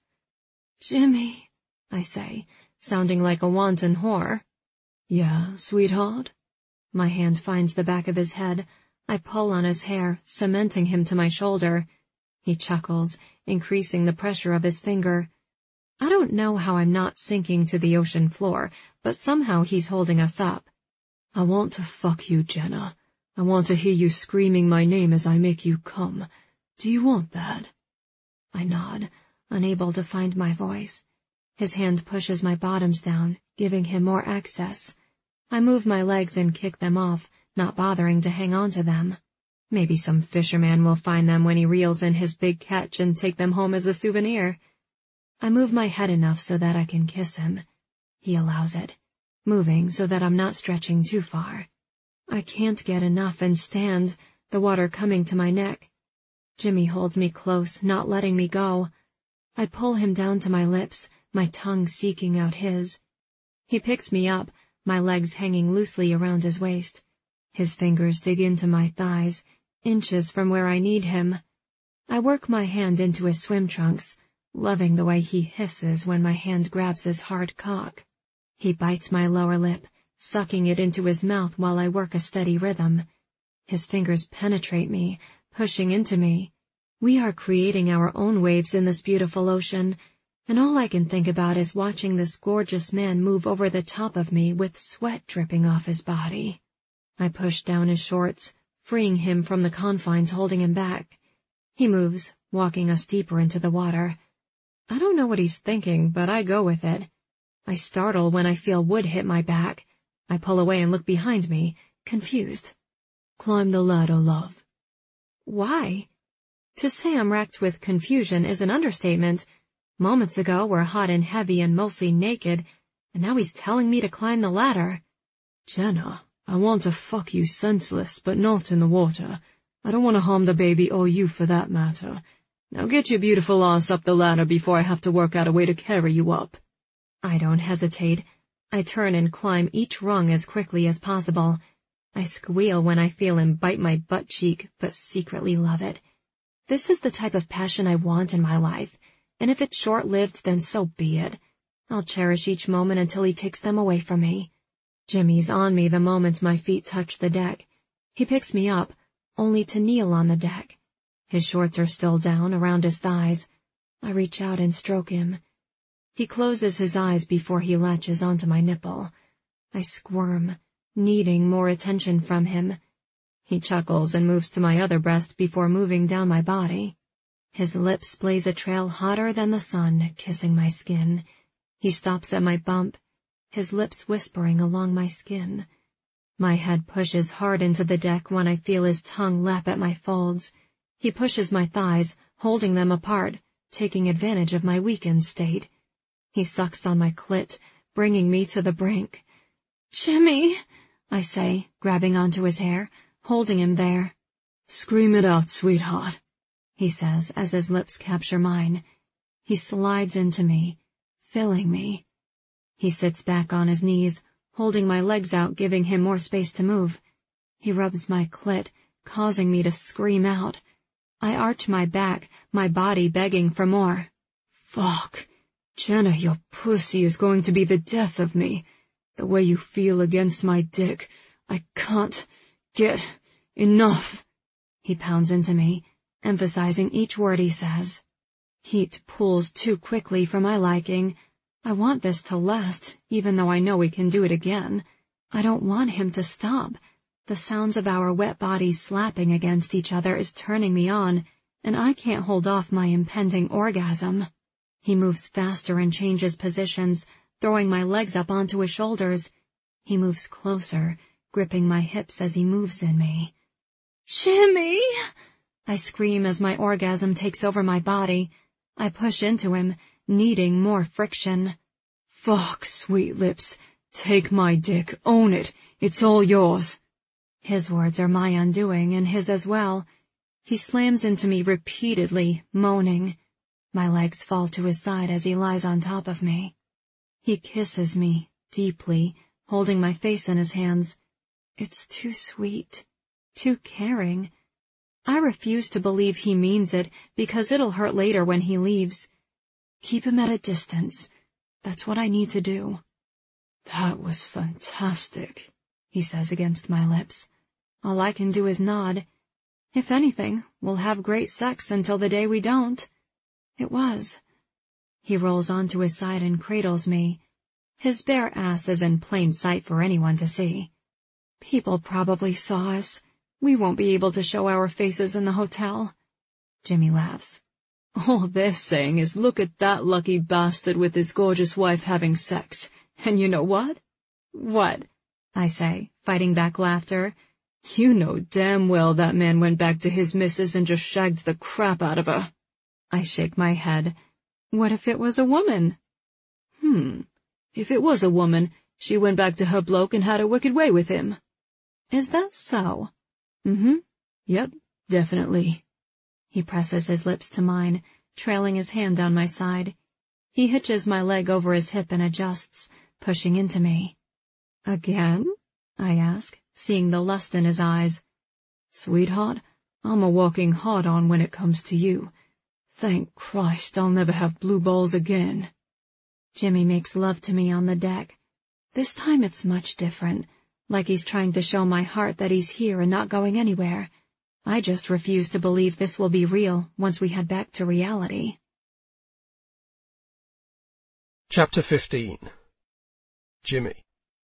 "Jimmy," I say, sounding like a wanton whore. "Yeah, sweetheart?" My hand finds the back of his head. I pull on his hair, cementing him to my shoulder. He chuckles, increasing the pressure of his finger. I don't know how I'm not sinking to the ocean floor, but somehow he's holding us up. "I want to fuck you, Jenna. I want to hear you screaming my name as I make you come. Do you want that?" I nod, unable to find my voice. His hand pushes my bottoms down, giving him more access. I move my legs and kick them off, not bothering to hang on to them. Maybe some fisherman will find them when he reels in his big catch and take them home as a souvenir. I move my head enough so that I can kiss him. He allows it, moving so that I'm not stretching too far. I can't get enough and stand, the water coming to my neck. Jimmy holds me close, not letting me go. I pull him down to my lips, my tongue seeking out his. He picks me up, my legs hanging loosely around his waist. His fingers dig into my thighs, inches from where I need him. I work my hand into his swim trunks, loving the way he hisses when my hand grabs his hard cock. He bites my lower lip, sucking it into his mouth while I work a steady rhythm. His fingers penetrate me, pushing into me. We are creating our own waves in this beautiful ocean, and all I can think about is watching this gorgeous man move over the top of me with sweat dripping off his body. I push down his shorts, freeing him from the confines holding him back. He moves, walking us deeper into the water. I don't know what he's thinking, but I go with it. I startle when I feel wood hit my back. I pull away and look behind me, confused. "Climb the ladder, love." Why? To say I'm racked with confusion is an understatement. Moments ago we're hot and heavy and mostly naked, and now he's telling me to climb the ladder. "Jenna, I want to fuck you senseless, but not in the water. I don't want to harm the baby or you for that matter. Now get your beautiful ass up the ladder before I have to work out a way to carry you up." I don't hesitate. I turn and climb each rung as quickly as possible. I squeal when I feel him bite my butt cheek, but secretly love it. This is the type of passion I want in my life, and if it's short-lived, then so be it. I'll cherish each moment until he takes them away from me. Jimmy's on me the moment my feet touch the deck. He picks me up, only to kneel on the deck. His shorts are still down around his thighs. I reach out and stroke him. He closes his eyes before he latches onto my nipple. I squirm, needing more attention from him. He chuckles and moves to my other breast before moving down my body. His lips blaze a trail hotter than the sun, kissing my skin. He stops at my bump, his lips whispering along my skin. My head pushes hard into the deck when I feel his tongue lap at my folds. He pushes my thighs, holding them apart, taking advantage of my weakened state. He sucks on my clit, bringing me to the brink. "Jimmy," I say, grabbing onto his hair, holding him there. "Scream it out, sweetheart," he says as his lips capture mine. He slides into me, filling me. He sits back on his knees, holding my legs out, giving him more space to move. He rubs my clit, causing me to scream out. I arch my back, my body begging for more. "Fuck. Jenna, your pussy is going to be the death of me. The way you feel against my dick, I can't get enough." He pounds into me, emphasizing each word he says. Heat pools too quickly for my liking. I want this to last, even though I know we can do it again. I don't want him to stop. The sounds of our wet bodies slapping against each other is turning me on, and I can't hold off my impending orgasm. He moves faster and changes positions, throwing my legs up onto his shoulders. He moves closer, gripping my hips as he moves in me. "Jimmy!" I scream as my orgasm takes over my body. I push into him, needing more friction. "Fuck, sweet lips. Take my dick, own it. It's all yours." His words are my undoing, and his as well. He slams into me repeatedly, moaning. My legs fall to his side as he lies on top of me. He kisses me, deeply, holding my face in his hands. It's too sweet, too caring. I refuse to believe he means it, because it'll hurt later when he leaves. Keep him at a distance. That's what I need to do. "That was fantastic," he says against my lips. All I can do is nod. If anything, we'll have great sex until the day we don't. It was. He rolls onto his side and cradles me. His bare ass is in plain sight for anyone to see. People probably saw us. We won't be able to show our faces in the hotel. Jimmy laughs. "All they're saying is look at that lucky bastard with his gorgeous wife having sex. And you know what?" "What?" I say, fighting back laughter. "You know damn well that man went back to his missus and just shagged the crap out of her." I shake my head. What if it was a woman? Hmm. If it was a woman, she went back to her bloke and had a wicked way with him. Is that so? Mm-hmm. Yep, definitely. He presses his lips to mine, trailing his hand down my side. He hitches my leg over his hip and adjusts, pushing into me. "Again?" I ask, seeing the lust in his eyes. "Sweetheart, I'm a walking hard-on when it comes to you. Thank Christ I'll never have blue balls again." Jimmy makes love to me on the deck. This time it's much different, like he's trying to show my heart that he's here and not going anywhere. I just refuse to believe this will be real once we head back to reality. Chapter fifteen. Jimmy.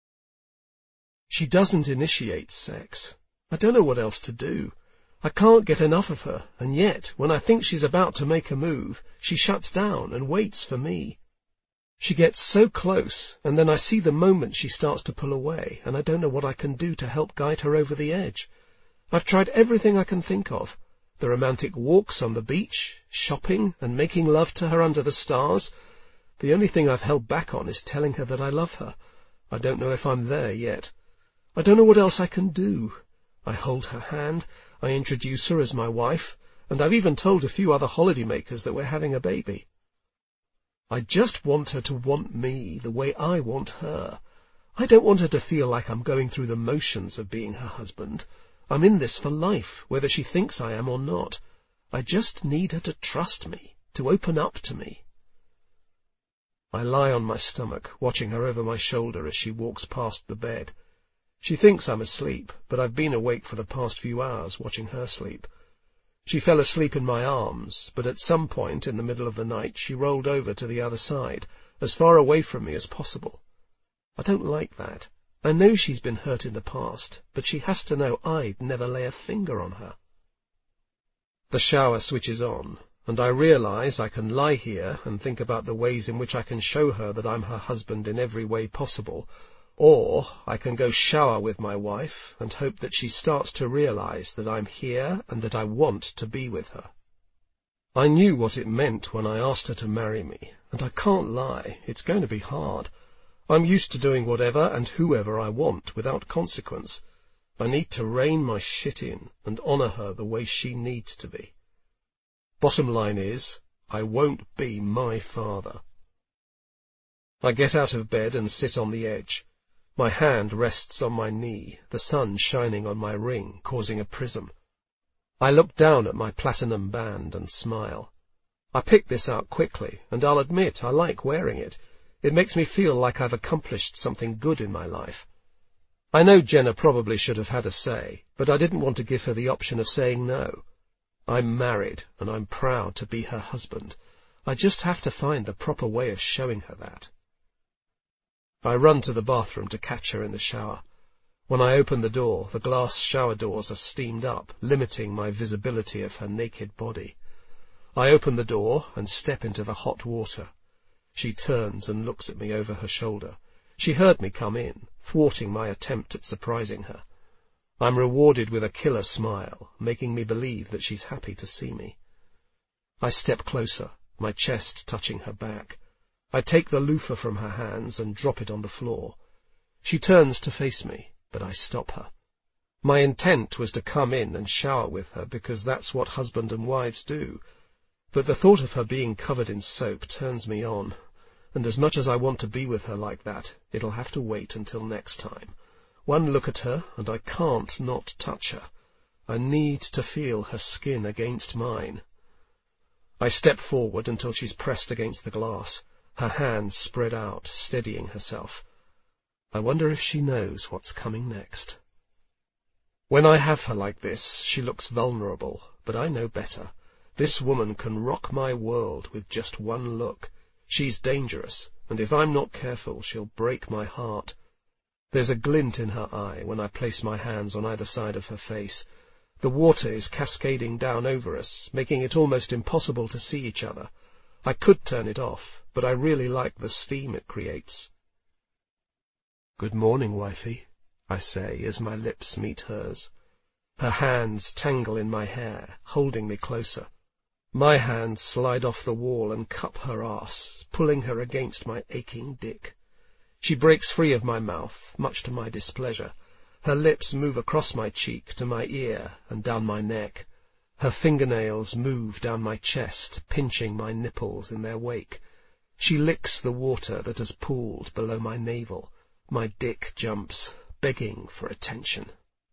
She doesn't initiate sex. I don't know what else to do. I can't get enough of her, and yet, when I think she's about to make a move, she shuts down and waits for me. She gets so close, and then I see the moment she starts to pull away, and I don't know what I can do to help guide her over the edge. I've tried everything I can think of. The romantic walks on the beach, shopping, and making love to her under the stars. The only thing I've held back on is telling her that I love her. I don't know if I'm there yet. I don't know what else I can do. I hold her hand, I introduce her as my wife, and I've even told a few other holidaymakers that we're having a baby. I just want her to want me the way I want her. I don't want her to feel like I'm going through the motions of being her husband. I'm in this for life, whether she thinks I am or not. I just need her to trust me, to open up to me. I lie on my stomach, watching her over my shoulder as she walks past the bed. She thinks I'm asleep, but I've been awake for the past few hours watching her sleep. She fell asleep in my arms, but at some point in the middle of the night she rolled over to the other side, as far away from me as possible. I don't like that. I know she's been hurt in the past, but she has to know I'd never lay a finger on her. The shower switches on, and I realize I can lie here and think about the ways in which I can show her that I'm her husband in every way possible, or I can go shower with my wife and hope that she starts to realize that I'm here and that I want to be with her. I knew what it meant when I asked her to marry me, and I can't lie, it's going to be hard. I'm used to doing whatever and whoever I want without consequence. I need to rein my shit in and honor her the way she needs to be. Bottom line is, I won't be my father. I get out of bed and sit on the edge. My hand rests on my knee, the sun shining on my ring, causing a prism. I look down at my platinum band and smile. I picked this out quickly, and I'll admit I like wearing it. It makes me feel like I've accomplished something good in my life. I know Jenna probably should have had a say, but I didn't want to give her the option of saying no. I'm married, and I'm proud to be her husband. I just have to find the proper way of showing her that. I run to the bathroom to catch her in the shower. When I open the door, the glass shower doors are steamed up, limiting my visibility of her naked body. I open the door and step into the hot water. She turns and looks at me over her shoulder. She heard me come in, thwarting my attempt at surprising her. I'm rewarded with a killer smile, making me believe that she's happy to see me. I step closer, my chest touching her back. I take the loofah from her hands and drop it on the floor. She turns to face me, but I stop her. My intent was to come in and shower with her because that's what husband and wives do, but the thought of her being covered in soap turns me on, and as much as I want to be with her like that, it'll have to wait until next time. One look at her, and I can't not touch her. I need to feel her skin against mine. I step forward until she's pressed against the glass, her hands spread out, steadying herself. I wonder if she knows what's coming next. When I have her like this, she looks vulnerable, but I know better. This woman can rock my world with just one look. She's dangerous, and if I'm not careful, she'll break my heart. There's a glint in her eye when I place my hands on either side of her face. The water is cascading down over us, making it almost impossible to see each other. I could turn it off, but I really like the steam it creates. "Good morning, wifey," I say as my lips meet hers. Her hands tangle in my hair, holding me closer. My hands slide off the wall and cup her arse, pulling her against my aching dick. She breaks free of my mouth, much to my displeasure. Her lips move across my cheek to my ear and down my neck. Her fingernails move down my chest, pinching my nipples in their wake. She licks the water that has pooled below my navel. My dick jumps, begging for attention.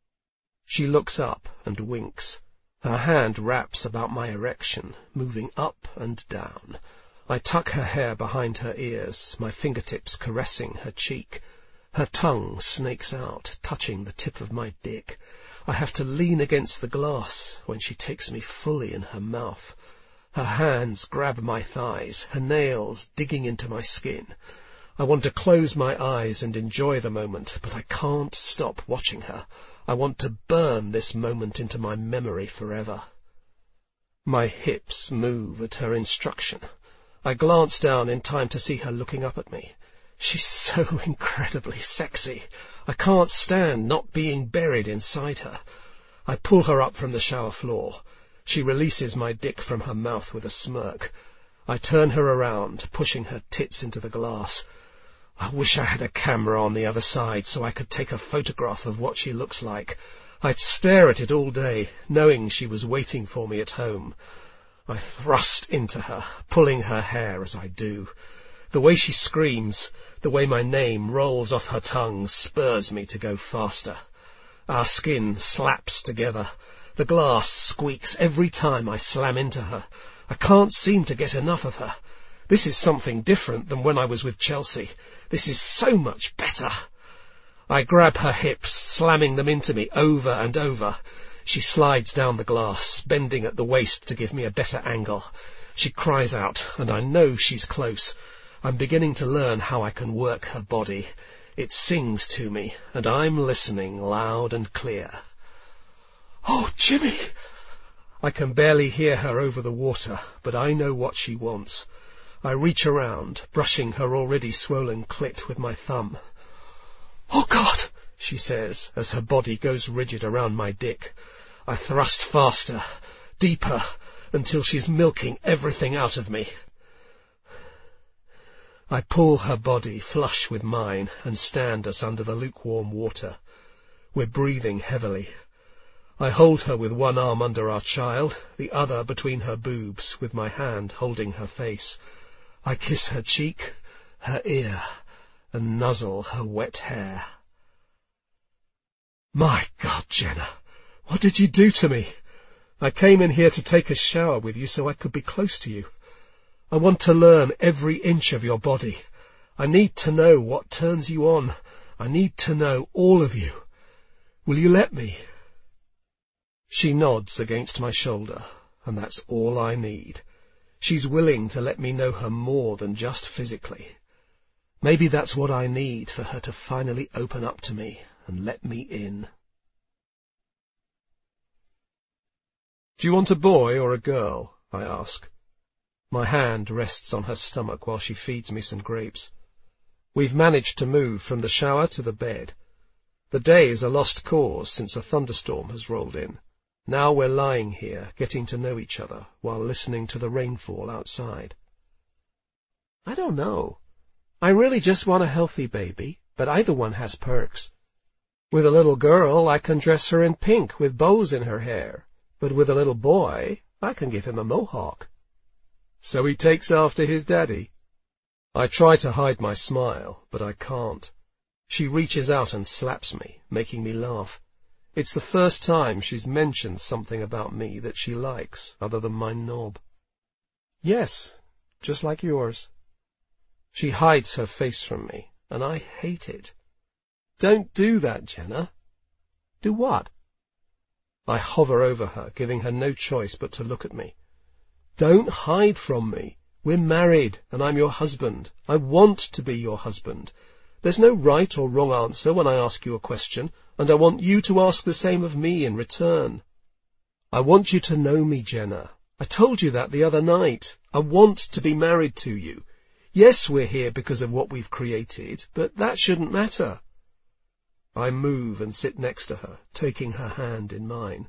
She looks up and winks. Her hand wraps about my erection, moving up and down. I tuck her hair behind her ears, my fingertips caressing her cheek. Her tongue snakes out, touching the tip of my dick. I have to lean against the glass when she takes me fully in her mouth. Her hands grab my thighs, her nails digging into my skin. I want to close my eyes and enjoy the moment, but I can't stop watching her. I want to burn this moment into my memory forever. My hips move at her instruction. I glance down in time to see her looking up at me. She's so incredibly sexy. I can't stand not being buried inside her. I pull her up from the shower floor. She releases my dick from her mouth with a smirk. I turn her around, pushing her tits into the glass. I wish I had a camera on the other side so I could take a photograph of what she looks like. I'd stare at it all day, knowing she was waiting for me at home. I thrust into her, pulling her hair as I do. The way she screams, the way my name rolls off her tongue, spurs me to go faster. Our skin slaps together. The glass squeaks every time I slam into her. I can't seem to get enough of her. This is something different than when I was with Chelsea. This is so much better. I grab her hips, slamming them into me over and over. She slides down the glass, bending at the waist to give me a better angle. She cries out, and I know she's close. I'm beginning to learn how I can work her body. It sings to me, and I'm listening loud and clear. "Oh, Jimmy!" I can barely hear her over the water, but I know what she wants. I reach around, brushing her already swollen clit with my thumb. "Oh, God!" she says, as her body goes rigid around my dick. I thrust faster, deeper, until she's milking everything out of me. I pull her body flush with mine and stand us under the lukewarm water. We're breathing heavily. I hold her with one arm under our child, the other between her boobs, with my hand holding her face. I kiss her cheek, her ear, and nuzzle her wet hair. "My God, Jenna, what did you do to me? I came in here to take a shower with you so I could be close to you. I want to learn every inch of your body. I need to know what turns you on. I need to know all of you. Will you let me?" She nods against my shoulder, and that's all I need. She's willing to let me know her more than just physically. Maybe that's what I need for her to finally open up to me and let me in. Do you want a boy or a girl? I ask. My hand rests on her stomach while she feeds me some grapes. We've managed to move from the shower to the bed. The day is a lost cause since a thunderstorm has rolled in. Now we're lying here, getting to know each other, while listening to the rainfall outside. I don't know. I really just want a healthy baby, but either one has perks. With a little girl, I can dress her in pink with bows in her hair, but with a little boy, I can give him a mohawk. So he takes after his daddy. I try to hide my smile, but I can't. She reaches out and slaps me, making me laugh. It's the first time she's mentioned something about me that she likes, other than my knob. Yes, just like yours. She hides her face from me, and I hate it. Don't do that, Jenna. Do what? I hover over her, giving her no choice but to look at me. Don't hide from me. We're married, and I'm your husband. I want to be your husband. There's no right or wrong answer when I ask you a question, and I want you to ask the same of me in return. I want you to know me, Jenna. I told you that the other night. I want to be married to you. Yes, we're here because of what we've created, but that shouldn't matter. I move and sit next to her, taking her hand in mine.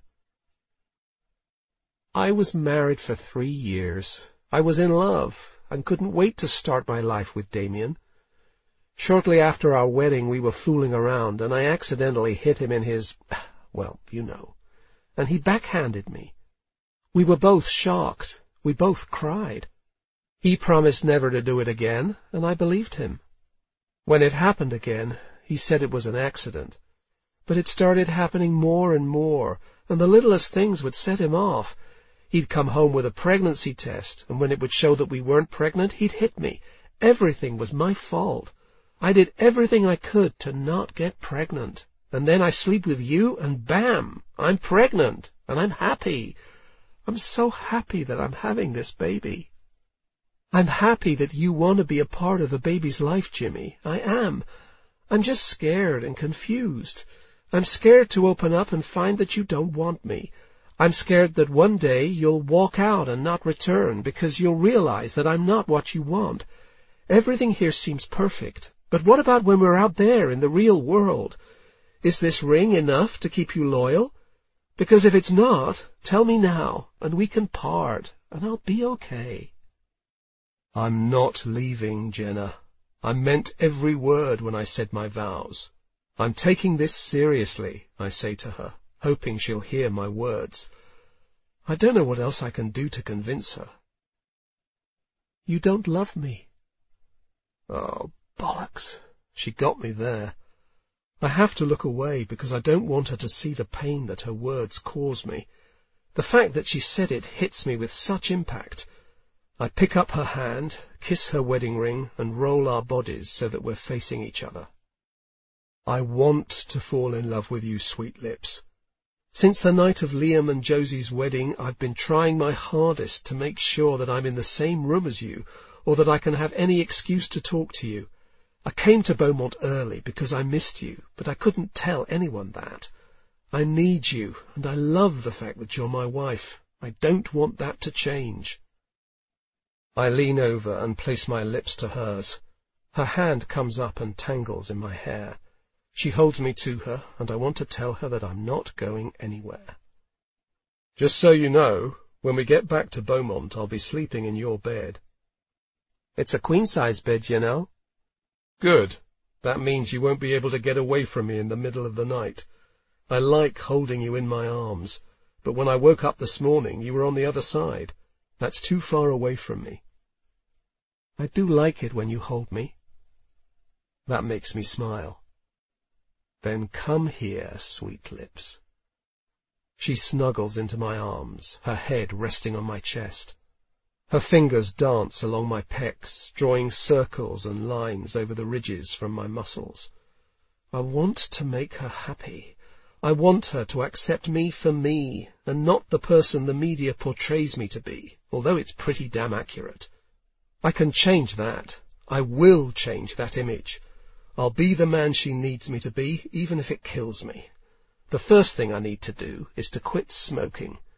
I was married for three years. I was in love and couldn't wait to start my life with Damien. Shortly after our wedding, we were fooling around, and I accidentally hit him in his, well, you know, and he backhanded me. We were both shocked. We both cried. He promised never to do it again, and I believed him. When it happened again, he said it was an accident. But it started happening more and more, and the littlest things would set him off. He'd come home with a pregnancy test, and when it would show that we weren't pregnant, he'd hit me. Everything was my fault. I did everything I could to not get pregnant. And then I sleep with you, and bam, I'm pregnant, and I'm happy. I'm so happy that I'm having this baby. I'm happy that you want to be a part of the baby's life, Jimmy. I am. I'm just scared and confused. I'm scared to open up and find that you don't want me. I'm scared that one day you'll walk out and not return because you'll realize that I'm not what you want. Everything here seems perfect. But what about when we're out there in the real world? Is this ring enough to keep you loyal? Because if it's not, tell me now, and we can part, and I'll be okay. I'm not leaving, Jenna. I meant every word when I said my vows. I'm taking this seriously, I say to her, hoping she'll hear my words. I don't know what else I can do to convince her. You don't love me. Oh, bollocks. She got me there. I have to look away because I don't want her to see the pain that her words cause me. The fact that she said it hits me with such impact. I pick up her hand, kiss her wedding ring, and roll our bodies so that we're facing each other. I want to fall in love with you, sweet lips. Since the night of Liam and Josie's wedding, I've been trying my hardest to make sure that I'm in the same room as you, or that I can have any excuse to talk to you. I came to Beaumont early because I missed you, but I couldn't tell anyone that. I need you, and I love the fact that you're my wife. I don't want that to change. I lean over and place my lips to hers. Her hand comes up and tangles in my hair. She holds me to her, and I want to tell her that I'm not going anywhere. Just so you know, when we get back to Beaumont, I'll be sleeping in your bed. It's a queen-size bed, you know. Good. That means you won't be able to get away from me in the middle of the night. I like holding you in my arms, but when I woke up this morning, you were on the other side. That's too far away from me. I do like it when you hold me. That makes me smile. Then come here, sweet lips. She snuggles into my arms, her head resting on my chest. Her fingers dance along my pecs, drawing circles and lines over the ridges from my muscles. I want to make her happy. I want her to accept me for me, and not the person the media portrays me to be, although it's pretty damn accurate. I can change that. I will change that image. I'll be the man she needs me to be, even if it kills me. The first thing I need to do is to quit smoking.